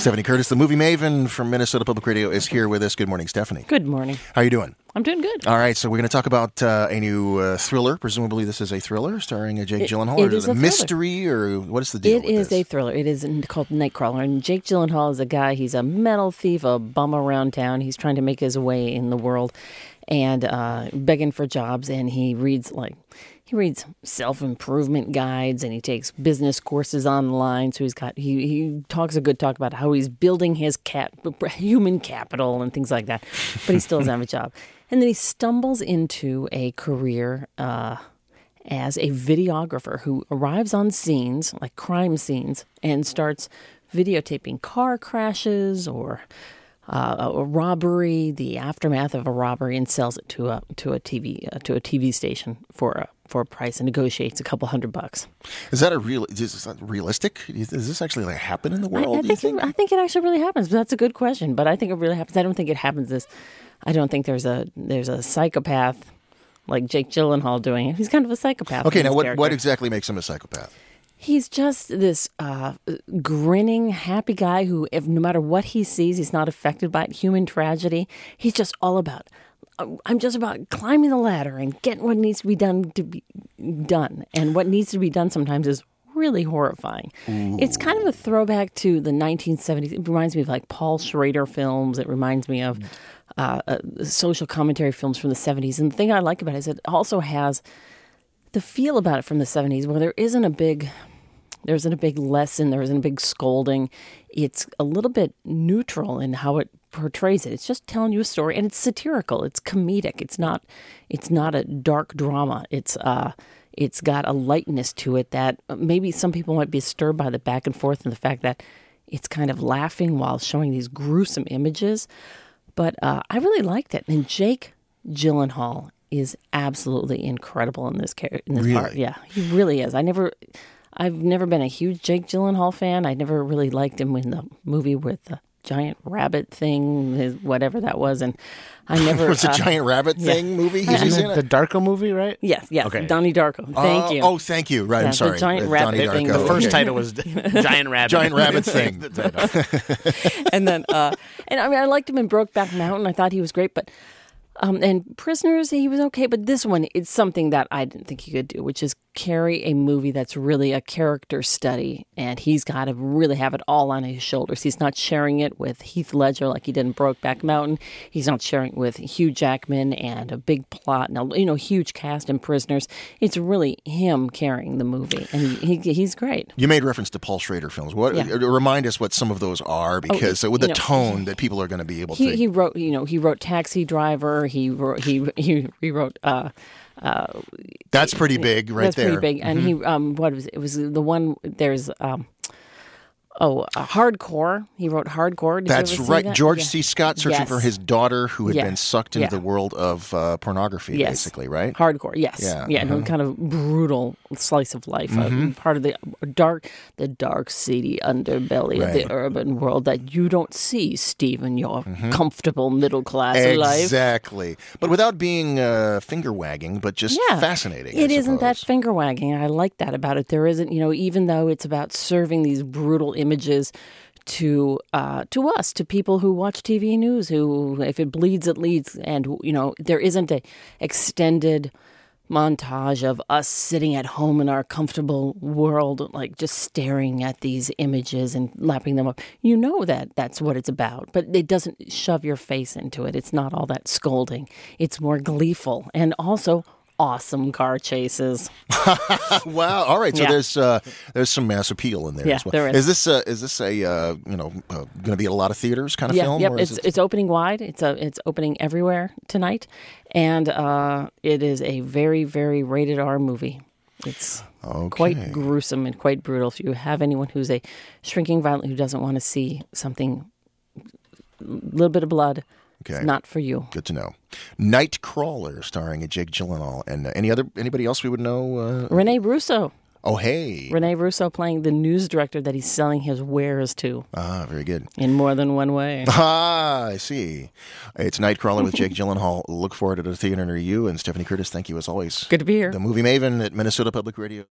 Stephanie Curtis, the movie maven from Minnesota Public Radio, is here with us. Good morning, Stephanie. Good morning. How are you doing? I'm doing good. All right, so we're going to talk about a new thriller. Presumably this is a thriller starring Jake Gyllenhaal. It or is a mystery, or what is the deal with It is this? a thriller. It is called Nightcrawler. And Jake Gyllenhaal is a guy, he's a metal thief, a bum around town. He's trying to make his way in the world and begging for jobs. And he reads self-improvement guides, and he takes business courses online. So he talks a good talk about how he's building his human capital and things like that. But he still doesn't have a job. And then he stumbles into a career as a videographer who arrives on scenes, like crime scenes, and starts videotaping car crashes or a robbery, the aftermath of a robbery, and sells it to a TV station for a price, and negotiates a couple $100. Is that realistic? Does this actually happen in the world? I think it actually really happens. But that's a good question. But I think it really happens. I don't think it happens I don't think there's a psychopath like Jake Gyllenhaal doing it. He's kind of a psychopath. Okay, now what exactly makes him a psychopath? He's just this grinning, happy guy who, no matter what he sees, he's not affected by it. Human tragedy. He's just all about, I'm just about climbing the ladder and getting what needs to be done to be done. And what needs to be done sometimes is really horrifying. Ooh. It's kind of a throwback to the 1970s. It reminds me of like Paul Schrader films. It reminds me of social commentary films from the 70s. And the thing I like about it is it also has the feel about it from the 70s where there isn't a big lesson, there isn't a big scolding. It's a little bit neutral in how it portrays it. It's just telling you a story, and it's satirical. It's comedic. It's not a dark drama. It's got a lightness to it that maybe some people might be disturbed by the back and forth and the fact that it's kind of laughing while showing these gruesome images. But I really liked it. And Jake Gyllenhaal is absolutely incredible in this part. Yeah, he really is. I've never been a huge Jake Gyllenhaal fan. I never really liked him in the movie with the giant rabbit thing, whatever that was, and I never. Was a giant rabbit thing movie? He's in it? The Darko movie, right? Yes. Okay. Donnie Darko. Thank you. Oh, thank you. Right, yeah, I'm sorry. The giant rabbit thing. The first title was Giant Rabbit. Giant Rabbit thing. And then, and I mean, I liked him in Brokeback Mountain. I thought he was great, but. And Prisoners, he was okay, but this one is something that I didn't think he could do, which is carry a movie that's really a character study, and he's got to really have it all on his shoulders. He's not sharing it with Heath Ledger like he did in Brokeback Mountain. He's not sharing it with Hugh Jackman and a big plot, and huge cast in Prisoners. It's really him carrying the movie, and he's great. You made reference to Paul Schrader films. Remind us what some of those are, because with the tone that people are going to be able to. He wrote Taxi Driver. He wrote. That's pretty big, right there. That's pretty big, and he it was the one. There's Hardcore. He wrote Hardcore. That's right. That? George C. Scott searching for his daughter who had been sucked into the world of pornography, basically, right? Hardcore, yes. Yeah, and kind of brutal slice of life. Part of the dark, seedy underbelly of the urban world that you don't see, Steve, in your comfortable middle-class life. Exactly. But without being finger-wagging, but just fascinating, It isn't that finger-wagging. I like that about it. There isn't, even though it's about serving these brutal images to us, to people who watch TV news, who, if it bleeds, it leads. And, there isn't a extended montage of us sitting at home in our comfortable world, like just staring at these images and lapping them up. That's what it's about, but it doesn't shove your face into it. It's not all that scolding. It's more gleeful and also awesome car chases. Wow! All right, so there's some mass appeal in there as well. There is. Is this a going to be at a lot of theaters kind of film? Yep, it's opening wide. It's opening everywhere tonight, and it is a very, very rated R movie. It's quite gruesome and quite brutal. If you have anyone who's a shrinking violet who doesn't want to see something, a little bit of blood. Okay. It's not for you. Good to know. Nightcrawler, starring Jake Gyllenhaal, and anybody else we would know? Rene Russo. Oh, hey. Rene Russo playing the news director that he's selling his wares to. Ah, very good. In more than one way. Ah, I see. It's Nightcrawler with Jake Gyllenhaal. Look forward to the theater near you. And Stephanie Curtis, thank you as always. Good to be here. The movie maven at Minnesota Public Radio.